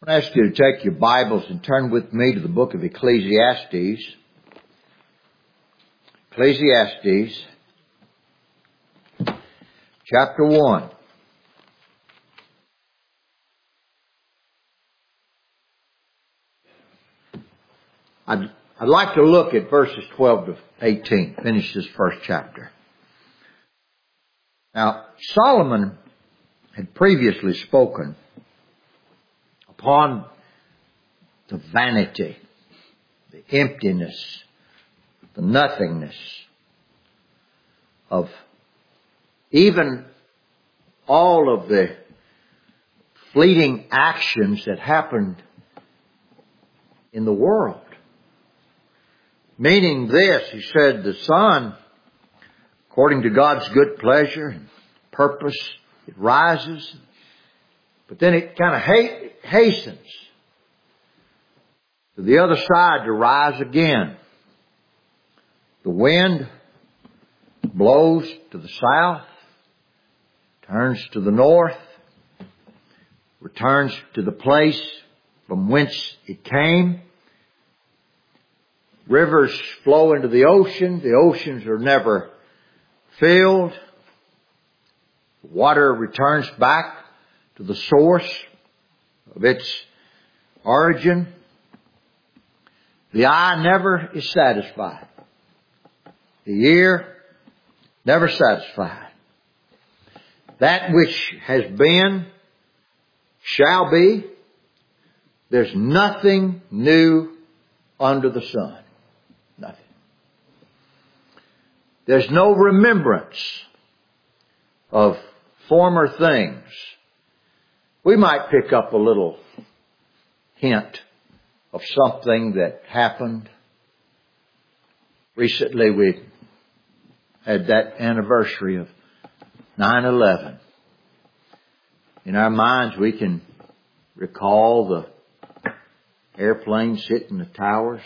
I ask you to take your Bibles and turn with me to the book of Ecclesiastes. Ecclesiastes, chapter 1. I'd like to look at verses 12 to 18, finish this first chapter. Now, Solomon had previously spoken upon the vanity, the emptiness, the nothingness of even all of the fleeting actions that happened in the world. Meaning this, he said, the sun, according to God's good pleasure and purpose, it rises, but then it kind of hastens to the other side to rise again. The wind blows to the south, turns to the north, returns to the place from whence it came. Rivers flow into the ocean. The oceans are never filled. Water returns back to the source of its origin. The eye never is satisfied. The ear never satisfied. That which has been shall be. There's nothing new under the sun. Nothing. There's no remembrance of former things. We might pick up a little hint of something that happened. Recently we had that anniversary of 9/11. In our minds we can recall the airplanes hitting the towers,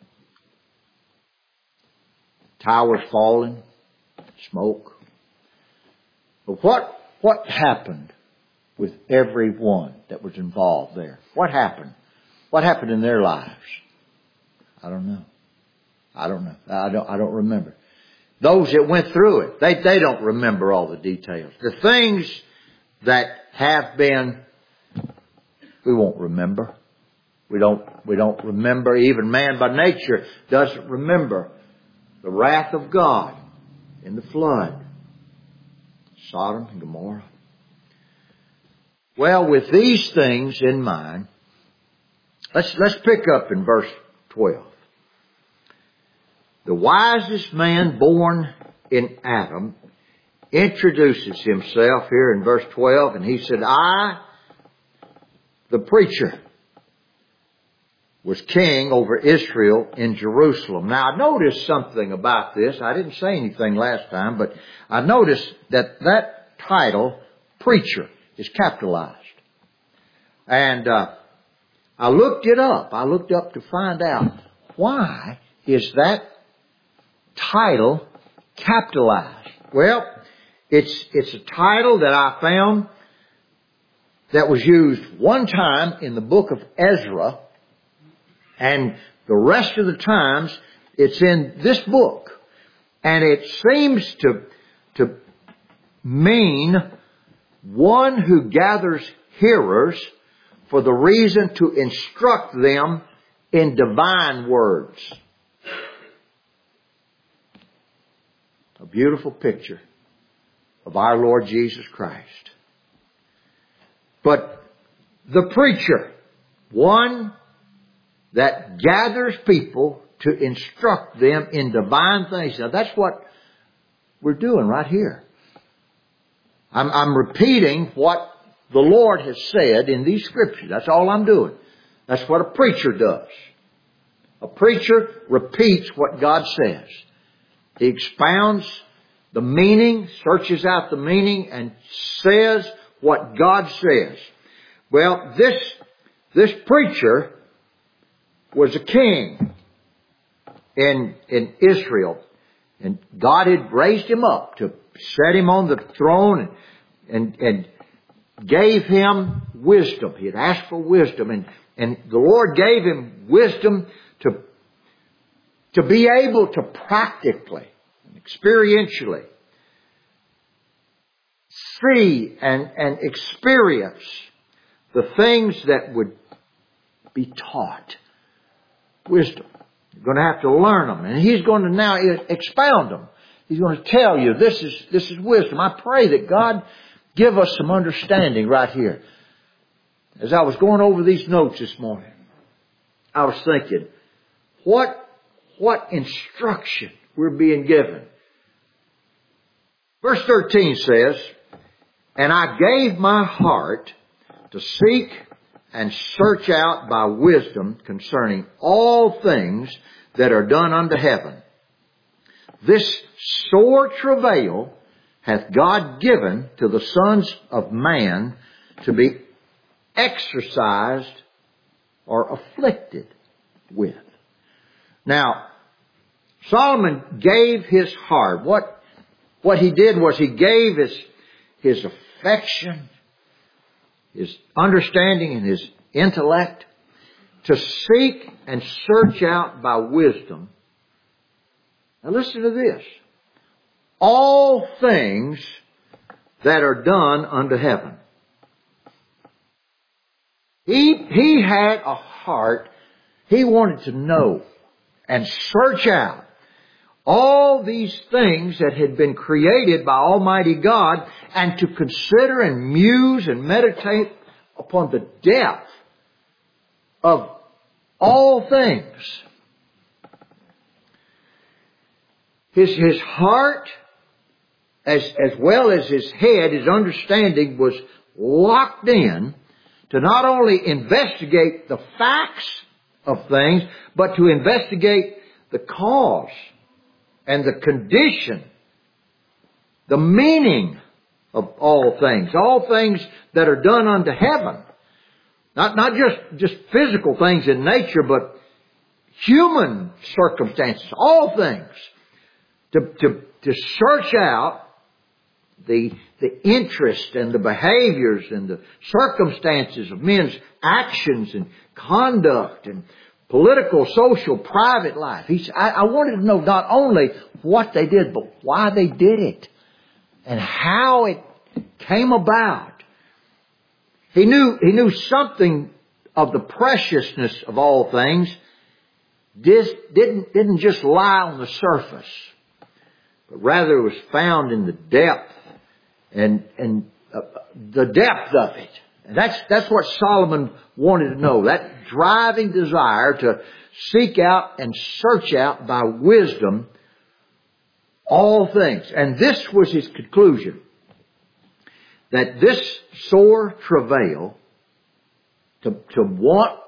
towers falling, smoke. But what happened with everyone that was involved there? What happened? What happened in their lives? I don't know. I don't remember. Those that went through it, they don't remember all the details. The things that have been, we won't remember. We don't remember. Even man by nature doesn't remember the wrath of God in the flood. Sodom and Gomorrah. Well, with these things in mind, let's pick up in verse 12. The wisest man born in Adam introduces himself here in verse 12, and he said, I, the preacher, was king over Israel in Jerusalem. Now, I noticed something about this. I didn't say anything last time, but I noticed that title, preacher, is capitalized. And I looked it up. I looked up to find out why is that title capitalized. Well, it's a title that I found that was used one time in the book of Ezra, and the rest of the times it's in this book. And it seems to mean one who gathers hearers for the reason to instruct them in divine words. A beautiful picture of our Lord Jesus Christ. But the preacher, one that gathers people to instruct them in divine things. Now that's what we're doing right here. I'm repeating what the Lord has said in these scriptures. That's all I'm doing. That's what a preacher does. A preacher repeats what God says. He expounds the meaning, searches out the meaning, and says what God says. Well, this preacher was a king in Israel. And God had raised him up to set him on the throne and gave him wisdom. He had asked for wisdom, and the Lord gave him wisdom to be able to practically, experientially see and experience the things that would be taught. Wisdom. You're going to have to learn them. And He's going to now expound them. He's going to tell you this is wisdom. I pray that God give us some understanding right here. As I was going over these notes this morning, I was thinking, what instruction we're being given. Verse 13 says, "And I gave my heart to seek and search out by wisdom concerning all things that are done under heaven. This sore travail hath God given to the sons of man to be exercised or afflicted with." Now, Solomon gave his heart. What he did was he gave his affection, his understanding, and his intellect to seek and search out by wisdom. Now listen to this. All things that are done under heaven. He had a heart. He wanted to know and search out all these things that had been created by Almighty God, and to consider and muse and meditate upon the depth of all things. His heart, as well as his head, his understanding, was locked in to not only investigate the facts of things, but to investigate the cause and the condition, the meaning of all things that are done unto heaven. Not just physical things in nature, but human circumstances, all things. To search out the interest and the behaviors and the circumstances of men's actions and conduct and political, social, private life. I wanted to know not only what they did, but why they did it and how it came about. He knew something of the preciousness of all things. This didn't just lie on the surface, but rather it was found in the depth and the depth of it. And that's what Solomon wanted to know. That driving desire to seek out and search out by wisdom all things. And this was his conclusion. That this sore travail I want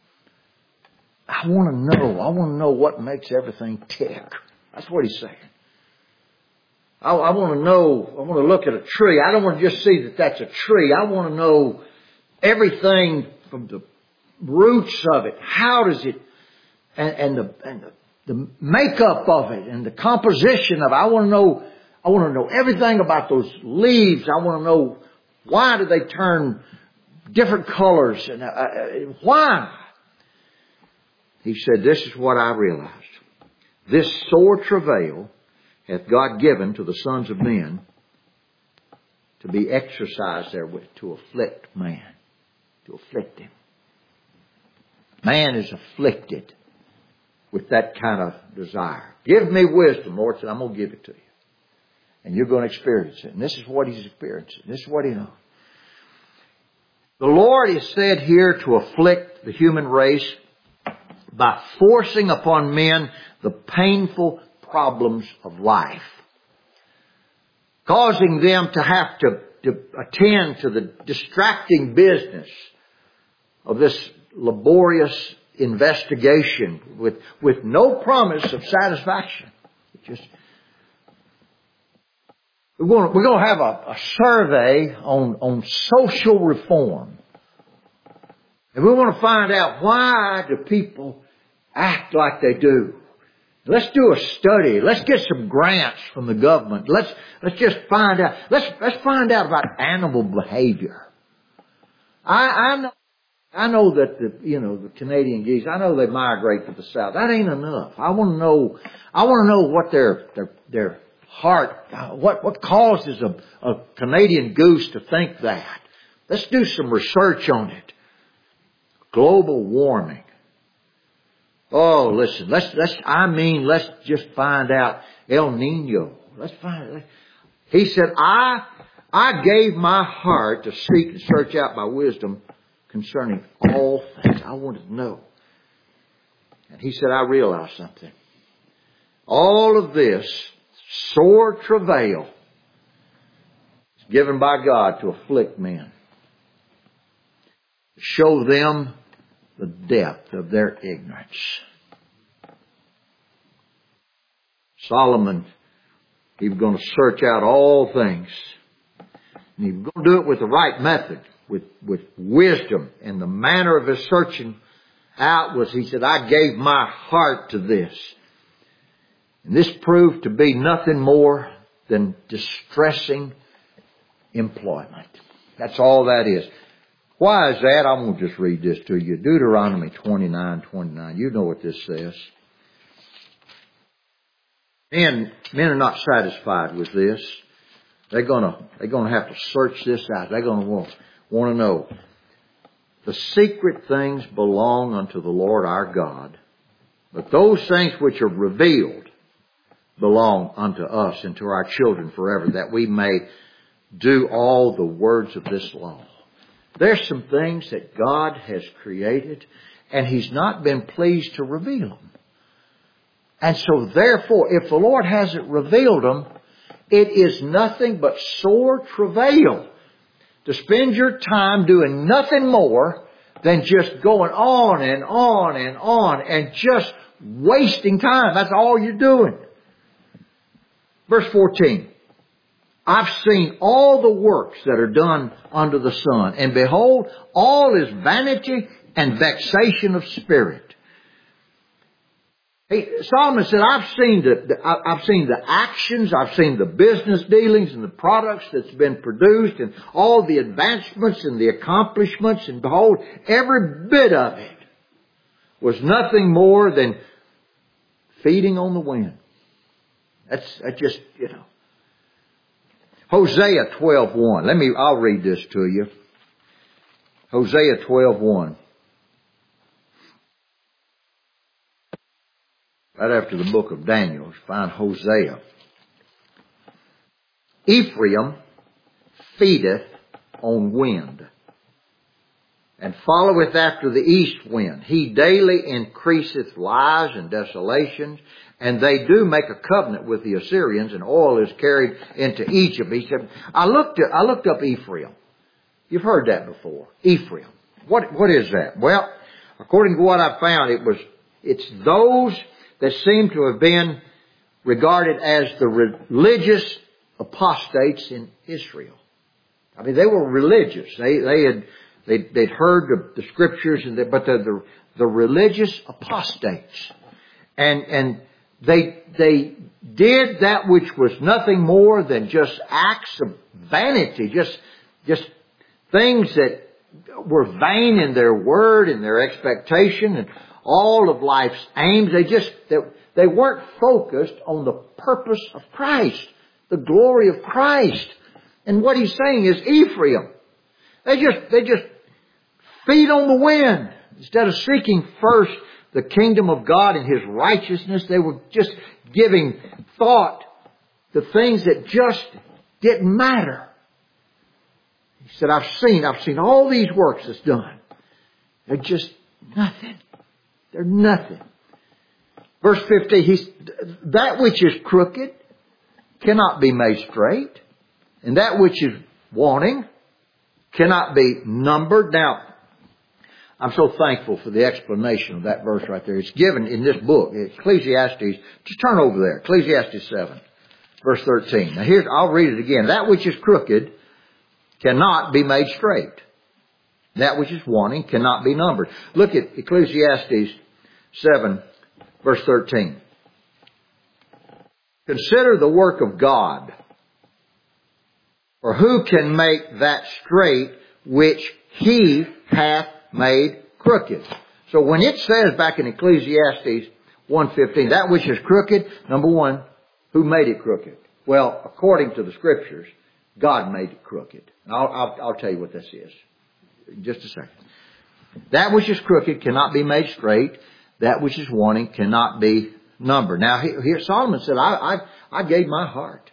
to know what makes everything tick. That's what he's saying. I want to look at a tree. I don't want to just see that that's a tree. I want to know everything from the roots of it. How does it, and the makeup of it, and the composition of it. I want to know everything about those leaves. I want to know why do they turn different colors and why. He said, "This is what I realized. This sore travail hath God given to the sons of men to be exercised therewith, to afflict man, to afflict him." Man is afflicted with that kind of desire. Give me wisdom, Lord said, I'm going to give it to you. And you're going to experience it. And this is what he's experiencing. This is what he knows. The Lord is said here to afflict the human race by forcing upon men the painful problems of life, causing them to have to attend to the distracting business of this laborious investigation with no promise of satisfaction. We're going to have a survey on social reform. And we want to find out, why do people act like they do? Let's do a study. Let's get some grants from the government. Let's just find out. Let's find out about animal behavior. I know that the Canadian geese, I know they migrate to the south. That ain't enough. I want to know what their heart, what causes a Canadian goose to think that. Let's do some research on it. Global warming. Oh, listen, let's just find out El Nino. Let's find it. He said, I gave my heart to seek and search out my wisdom concerning all things. I wanted to know. And he said, I realized something. All of this sore travail is given by God to afflict men. To show them the depth of their ignorance. Solomon, he was going to search out all things. And he was going to do it with the right method, with wisdom. And the manner of his searching out was, he said, I gave my heart to this. And this proved to be nothing more than distressing employment. That's all that is. Why is that? I'm going to just read this to you. Deuteronomy 29:29. You know what this says. Men are not satisfied with this. They're gonna have to search this out. They're gonna want to know. The secret things belong unto the Lord our God, but those things which are revealed belong unto us and to our children forever, that we may do all the words of this law. There's some things that God has created, and He's not been pleased to reveal them. And so therefore, if the Lord hasn't revealed them, it is nothing but sore travail to spend your time doing nothing more than just going on and on and on and just wasting time. That's all you're doing. Verse 14. I've seen all the works that are done under the sun, and behold, all is vanity and vexation of spirit. Solomon said, I've seen the actions, I've seen the business dealings and the products that's been produced and all the advancements and the accomplishments, and behold, every bit of it was nothing more than feeding on the wind. That's just, Hosea 12:1. I'll read this to you. Hosea 12:1. Right after the book of Daniel, you find Hosea. Ephraim feedeth on wind, and followeth after the east wind. He daily increaseth lies and desolations, and they do make a covenant with the Assyrians, and oil is carried into Egypt. He said, I looked up Ephraim. You've heard that before. Ephraim. What is that? Well, according to what I found, it's those that seem to have been regarded as the religious apostates in Israel. I mean, they were religious. They'd heard the scriptures, but they're the religious apostates. And they did that which was nothing more than just acts of vanity, just things that were vain in their word and their expectation and all of life's aims. They weren't focused on the purpose of Christ, the glory of Christ. And what he's saying is Ephraim, they just feed on the wind. Instead of seeking first the kingdom of God and His righteousness, they were just giving thought to things that just didn't matter. He said, I've seen all these works that's done. They're just nothing. They're nothing. Verse 15, that which is crooked cannot be made straight, and that which is wanting cannot be numbered. Now, I'm so thankful for the explanation of that verse right there. It's given in this book, Ecclesiastes. Just turn over there, Ecclesiastes 7, verse 13. Now I'll read it again. That which is crooked cannot be made straight. That which is wanting cannot be numbered. Look at Ecclesiastes 7, verse 13. Consider the work of God, for who can make that straight which he hath made crooked. So when it says back in Ecclesiastes 1:15, that which is crooked, number one, who made it crooked? Well, according to the Scriptures, God made it crooked. I'll tell you what this is in just a second. That which is crooked cannot be made straight. That which is wanting cannot be numbered. Now here Solomon said, I gave my heart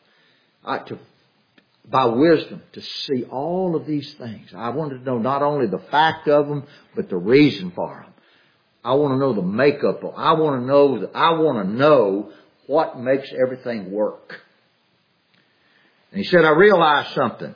by wisdom to see all of these things. I wanted to know not only the fact of them, but the reason for them. I want to know the makeup of them. I want to know what makes everything work. And he said, I realized something.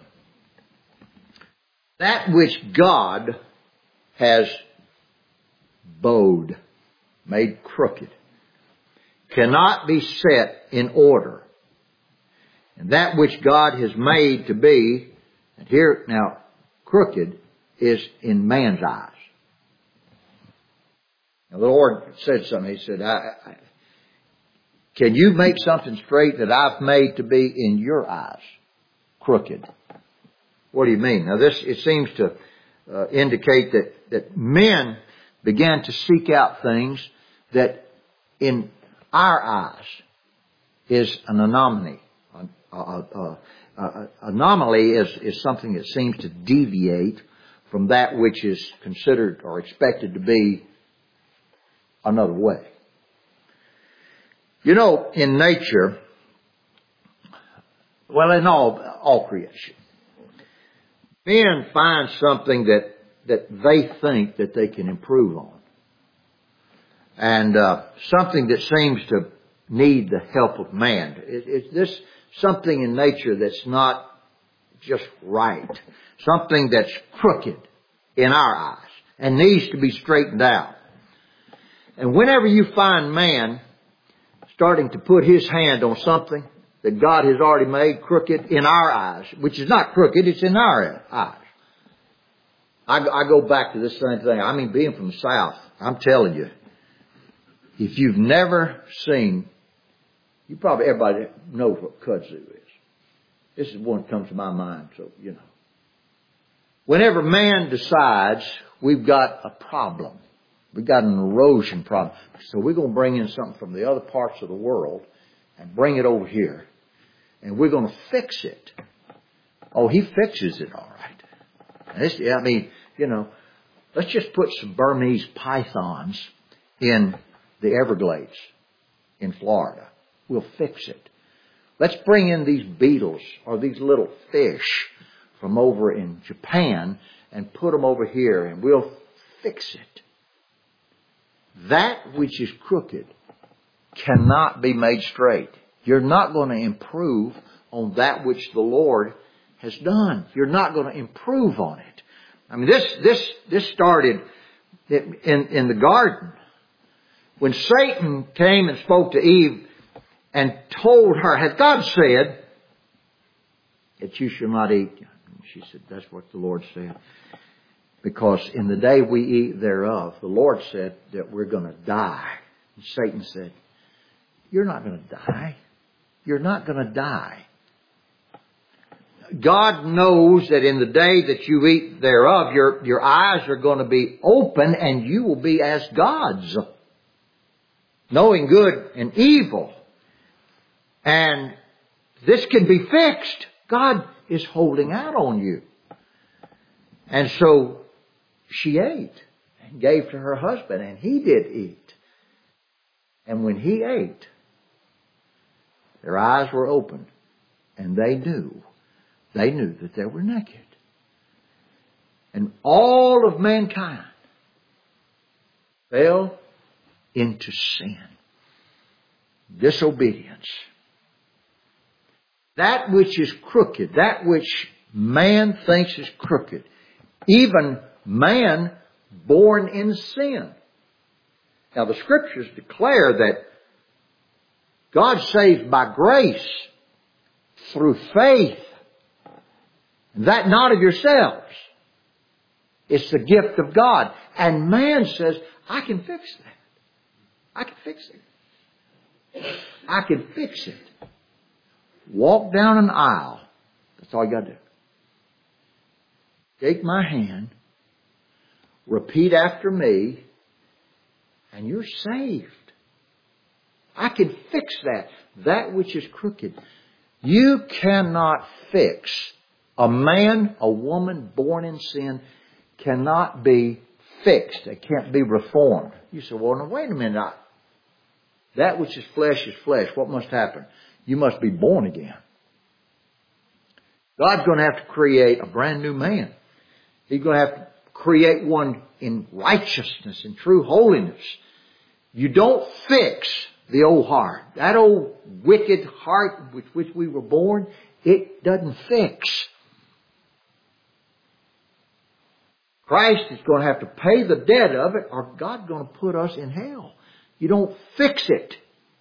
That which God has bowed, made crooked, cannot be set in order. And that which God has made to be, and here now, crooked, is in man's eyes. Now the Lord said something. He said, can you make something straight that I've made to be in your eyes crooked? What do you mean? Now this, it seems to indicate that men began to seek out things that in our eyes is an anomaly. Anomaly is something that seems to deviate from that which is considered or expected to be another way. You know, in nature, well, in all creation, men find something that they think that they can improve on. And something that seems to need the help of man. This something in nature that's not just right. Something that's crooked in our eyes and needs to be straightened out. And whenever you find man starting to put his hand on something that God has already made crooked in our eyes, which is not crooked, it's in our eyes. I go back to this same thing. I mean, being from the South, I'm telling you, if you've never seen, everybody knows what kudzu is. This is one that comes to my mind, so, you know. Whenever man decides we've got a problem, we've got an erosion problem, so we're going to bring in something from the other parts of the world and bring it over here, and we're going to fix it. Oh, he fixes it all right. And this, I mean, you know, let's just put some Burmese pythons in the Everglades in Florida. We'll fix it. Let's bring in these beetles or these little fish from over in Japan and put them over here and we'll fix it. That which is crooked cannot be made straight. You're not going to improve on that which the Lord has done. You're not going to improve on it. I mean, this started in the garden. When Satan came and spoke to Eve and told her, had God said that you shall not eat? She said, that's what the Lord said. Because in the day we eat thereof, the Lord said that we're going to die. And Satan said, you're not going to die. You're not going to die. God knows that in the day that you eat thereof, your eyes are going to be open and you will be as gods, knowing good and evil. And this can be fixed. God is holding out on you. And so she ate and gave to her husband, and he did eat. And when he ate, their eyes were opened, and they knew that they were naked. And all of mankind fell into sin, disobedience. That which is crooked, that which man thinks is crooked, even man born in sin. Now the Scriptures declare that God saves by grace through faith. That not of yourselves. It's the gift of God. And man says, I can fix that. I can fix it. I can fix it. Walk down an aisle. That's all you got to do. Take my hand repeat after me, and you're saved. I can fix that. That which is crooked. You cannot fix. A man, a woman born in sin cannot be fixed. It can't be reformed. You say, well, now wait a minute. That which is flesh is flesh. What must happen? You must be born again. God's going to have to create a brand new man. He's going to have to create one in righteousness and true holiness. You don't fix the old heart. That old wicked heart with which we were born, it doesn't fix. Christ is going to have to pay the debt of it, or God's going to put us in hell. You don't fix it.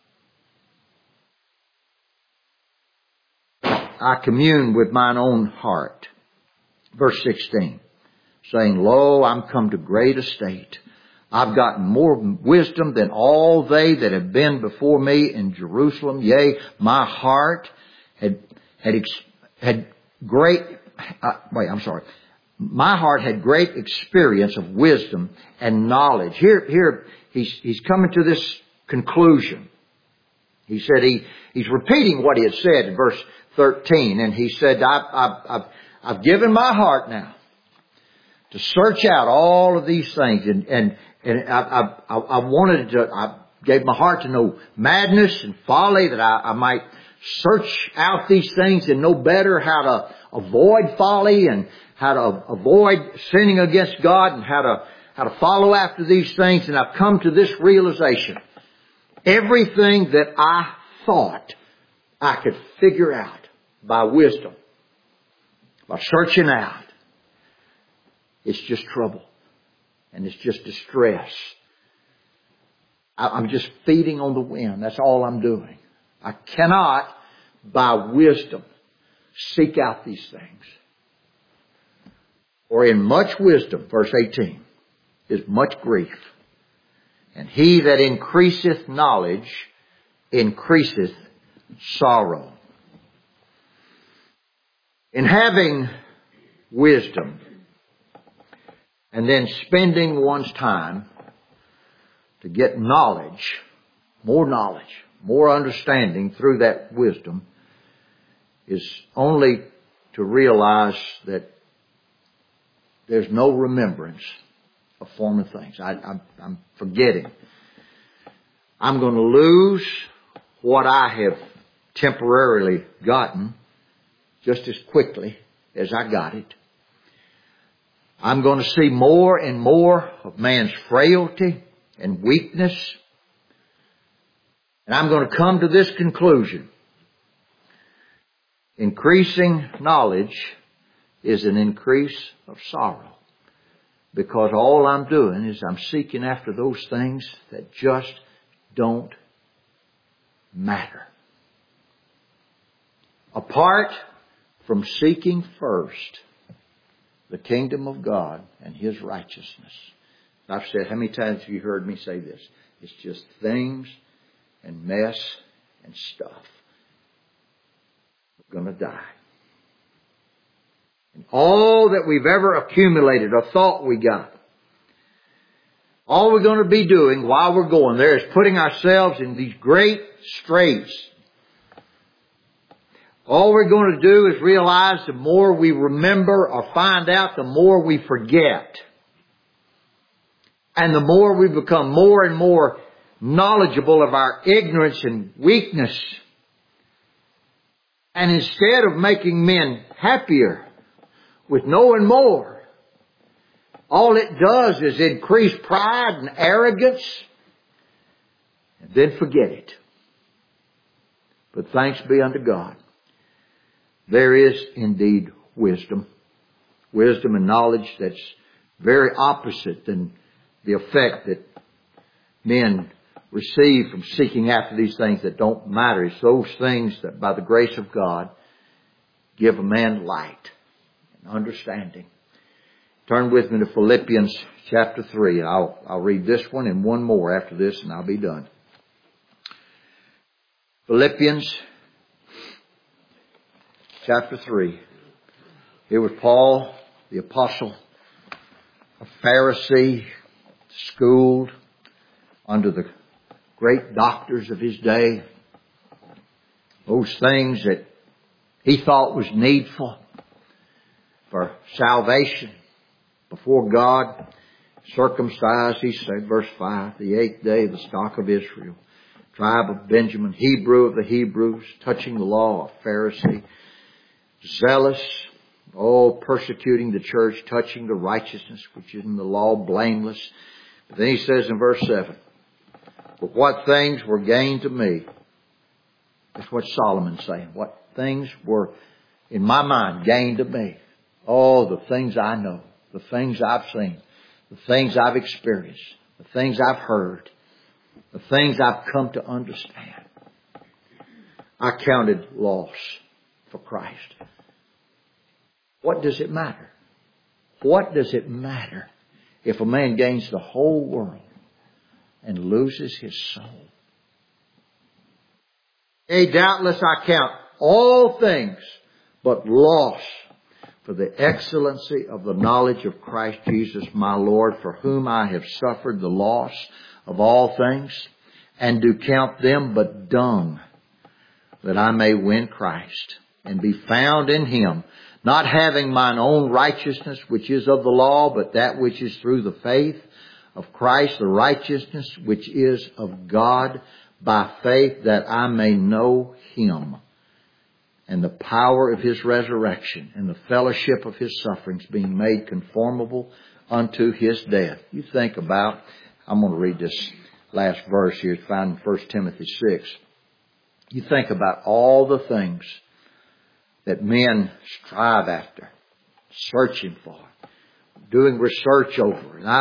I commune with mine own heart. Verse 16. Saying, Lo, I'm come to great estate. I've gotten more wisdom than all they that have been before me in Jerusalem. Yea, my heart My heart had great experience of wisdom and knowledge. Here he's coming to this conclusion. He said he's repeating what he had said in verse 13, and he said, I've given my heart now to search out all of these things, and I gave my heart to know madness and folly, that I might search out these things and know better how to avoid folly and how to avoid sinning against God and how to follow after these things. And I've come to this realization. Everything that I thought I could figure out by wisdom, by searching out, it's just trouble. And it's just distress. I'm just feeding on the wind. That's all I'm doing. I cannot, by wisdom, seek out these things. For in much wisdom, verse 18, is much grief. And he that increaseth knowledge increaseth sorrow. In having wisdom, and then spending one's time to get knowledge, more understanding through that wisdom, is only to realize that there's no remembrance of former things. I'm forgetting. I'm going to lose what I have temporarily gotten just as quickly as I got it. I'm going to see more and more of man's frailty and weakness. And I'm going to come to this conclusion. Increasing knowledge is an increase of sorrow. Because all I'm doing is I'm seeking after those things that just don't matter. Apart from seeking first the kingdom of God and His righteousness. I've said, how many times have you heard me say this? It's just things and mess and stuff. We're going to die. And all that we've ever accumulated or thought we got, all we're going to be doing while we're going there is putting ourselves in these great straits. All we're going to do is realize the more we remember or find out, the more we forget. And the more we become more and more knowledgeable of our ignorance and weakness. And instead of making men happier with knowing more, all it does is increase pride and arrogance and then forget it. But thanks be unto God. There is indeed wisdom. Wisdom and knowledge that's very opposite than the effect that men receive from seeking after these things that don't matter. It's those things that by the grace of God give a man light and understanding. Turn with me to Philippians chapter 3. I'll read this one and one more after this and I'll be done. Philippians chapter 3. Here was Paul, the apostle, a Pharisee, schooled under the great doctors of his day. Those things that he thought was needful for salvation before God. Circumcised, he said, verse 5, the 8th day of the stock of Israel, tribe of Benjamin, Hebrew of the Hebrews, touching the law, a Pharisee, zealous, persecuting the church, touching the righteousness which is in the law, blameless. But then he says in verse 7, but what things were gained to me? That's what Solomon's saying. What things were, in my mind, gained to me? Oh, the things I know, the things I've seen, the things I've experienced, the things I've heard, the things I've come to understand. I counted loss for Christ. What does it matter? What does it matter if a man gains the whole world and loses his soul? Yea, doubtless I count all things but loss for the excellency of the knowledge of Christ Jesus my Lord, for whom I have suffered the loss of all things, and do count them but dung, that I may win Christ, and be found in Him, not having mine own righteousness which is of the law, but that which is through the faith of Christ, the righteousness which is of God by faith, that I may know Him, and the power of His resurrection, and the fellowship of His sufferings, being made conformable unto His death. You think about, I'm going to read this last verse here, it's found in 1 Timothy 6. You think about all the things that men strive after, searching for, doing research over. And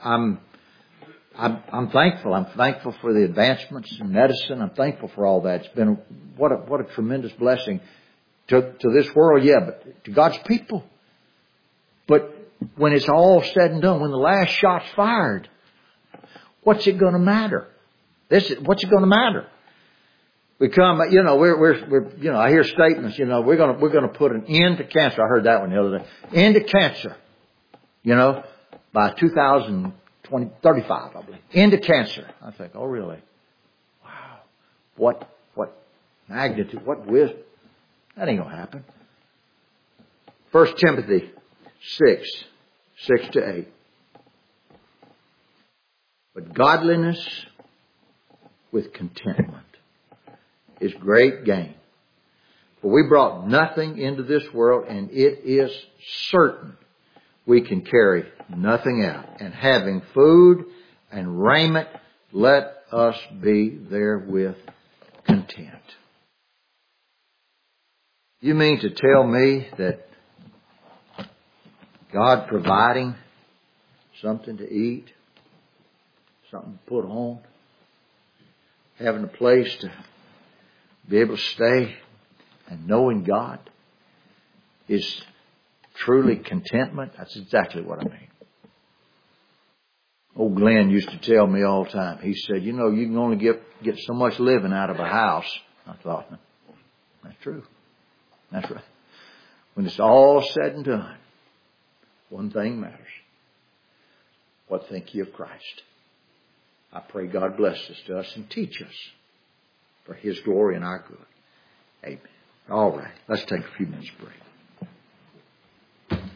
I'm thankful. I'm thankful for the advancements in medicine. I'm thankful for all that. It's been what a tremendous blessing to this world, yeah, but to God's people. But when it's all said and done, when the last shot's fired, what's it going to matter? What's it going to matter? We come, we're I hear statements, we're going to put an end to cancer. I heard that one the other day. End to cancer, by 2035, I believe. End to cancer. I think, oh really? Wow. What magnitude, what wisdom. That ain't going to happen. 1 Timothy 6 to 8. But godliness with contentment is great gain. For we brought nothing into this world, and it is certain we can carry nothing out. And having food and raiment, let us be therewith content. You mean to tell me that God providing something to eat, something to put on, having a place to be able to stay, and knowing God is truly contentment? That's exactly what I mean. Old Glenn used to tell me all the time. He said, you can only get so much living out of a house. I thought, that's true. That's right. When it's all said and done, one thing matters. What think ye of Christ? I pray God bless this to us and teach us for His glory and our good. Amen. All right. Let's take a few minutes break.